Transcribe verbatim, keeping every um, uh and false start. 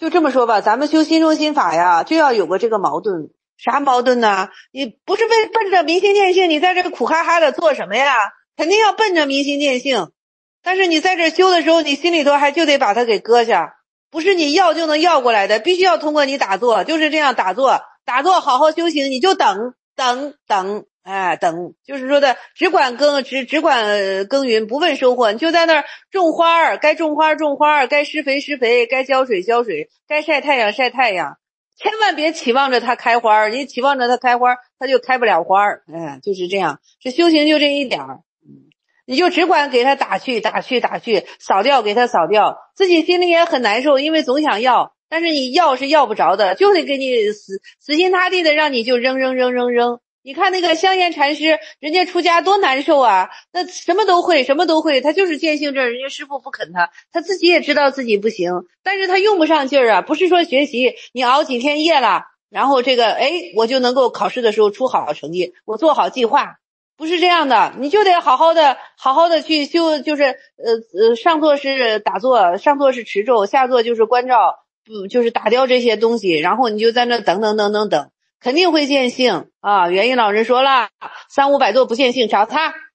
就这么说吧，咱们修心中心法呀，就要有个这个矛盾。啥矛盾呢？你不是奔奔着明心见性，你在这苦哈哈的做什么呀？肯定要奔着明心见性。但是你在这修的时候，你心里头还就得把它给搁下，不是你要就能要过来的，必须要通过你打坐，就是这样打坐，打坐好好修行，你就等等等，哎，等，就是说的只管耕只只管耕耘，不问收获，你就在那儿种花儿，该种花种花，该施肥施肥，该浇水浇水，该晒太阳晒太阳。千万别期望着它开花，你期望着它开花，它就开不了花。哎，就是这样，这修行就这一点儿。你就只管给它打去打去打去，扫掉给它扫掉，自己心里也很难受，因为总想要，但是你要是要不着的，就得给你死死心塌地的让你就扔扔扔扔扔。你看那个香严禅师，人家出家多难受啊，那什么都会什么都会，他就是见性证，人家师父不肯他，他自己也知道自己不行，但是他用不上劲儿啊，不是说学习你熬几天夜了，然后这个哎我就能够考试的时候出好成绩，我做好计划，不是这样的，你就得好好的好好的去修，就是呃呃上座是打坐，上座是持咒，下座就是关照，不就是打掉这些东西，然后你就在那等等等等等，肯定会见性啊！元音老人说了，三五百座不见性找他。